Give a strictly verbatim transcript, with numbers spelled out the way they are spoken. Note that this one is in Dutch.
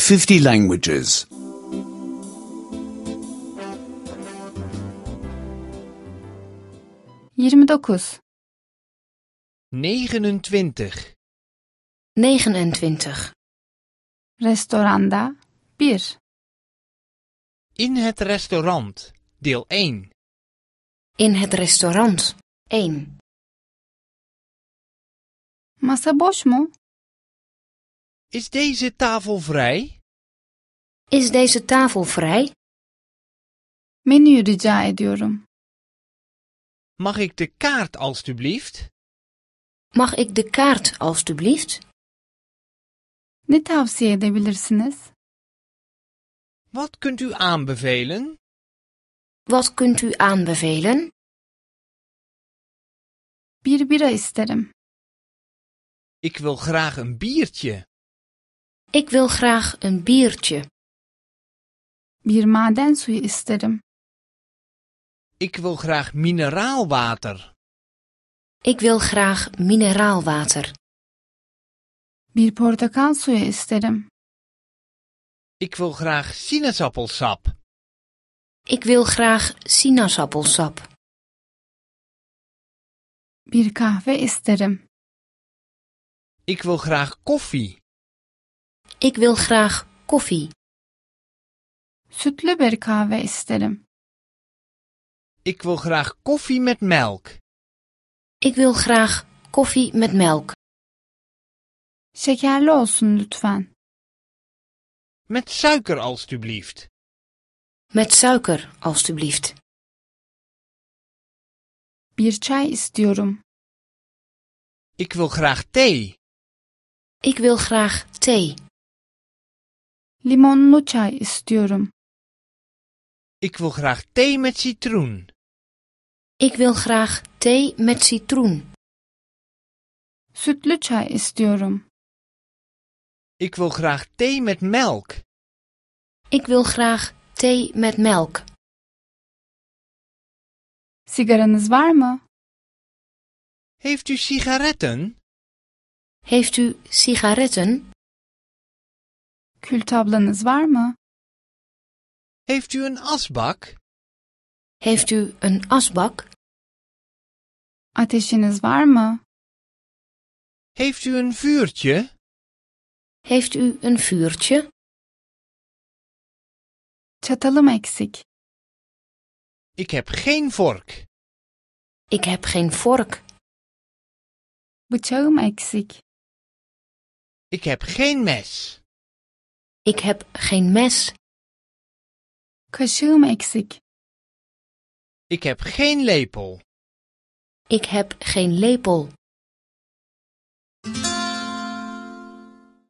fifty languages. yirmi dokuz, negenentwintig. negenentwintig. restoranda bir, In het restaurant. Deel één. In het restaurant. één. masa boş mu? Is deze tafel vrij? Is deze tafel vrij? Menü rica ediyorum. Mag ik de kaart alstublieft? Mag ik de kaart alstublieft? Ne tavsiye edebilirsiniz? Wat kunt u aanbevelen? Wat kunt u aanbevelen? Bir bira isterim. Ik wil graag een biertje. Ik wil graag een biertje. Bir maden suyu isterim. Ik wil graag mineraalwater. Ik wil graag mineraalwater. Bir portakal suyu isterim. Ik wil graag sinaasappelsap. Ik wil graag sinaasappelsap. Bir kahve isterim. Ik wil graag koffie. Ik wil graag koffie. Sütlü bir kahve isterim. Ik wil graag koffie met melk. Ik wil graag koffie met melk. Şekerli olsun lütfen. Met suiker alstublieft. Met suiker, alstublieft. Bir çay istiyorum. Ik wil graag thee. Ik wil graag thee. Limonlu çay istiyorum. Ik wil graag thee met citroen. Ik wil graag thee met citroen. Sütlü çay istiyorum. Ik wil graag thee met melk. Ik wil graag thee met melk. Sigaranız var mı? Heeft u sigaretten? Heeft u sigaretten? Kül tablanız var mı? Heeft u een asbak? Heeft u een asbak? Ateşiniz var mı? Heeft u een vuurtje? Heeft u een vuurtje? Çatalım eksik. Ik heb geen vork. Ik heb geen vork. Bıçağım eksik. Ik heb geen mes. Ik heb geen mes. Kaşığım eksik. Ik heb geen lepel. Ik heb geen lepel.